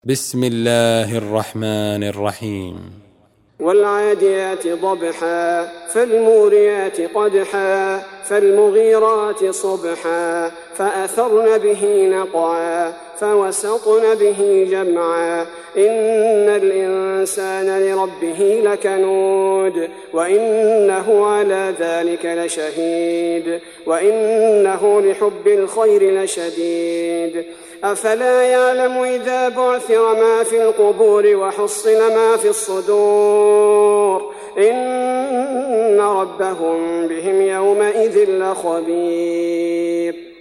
بسم الله الرحمن الرحيم والعاديات ضبحا فالموريات قدحا فالمغيرات صبحا فأثرن به نقعا فوسطن به جمعا إن الإنسان لربه لكنود وإنه على ذلك لشهيد وإنه لحب الخير لشديد أفلا يعلم إذا بعثر ما في القبور وحصل ما في الصدور إن ربهم بهم يومئذ لخبير.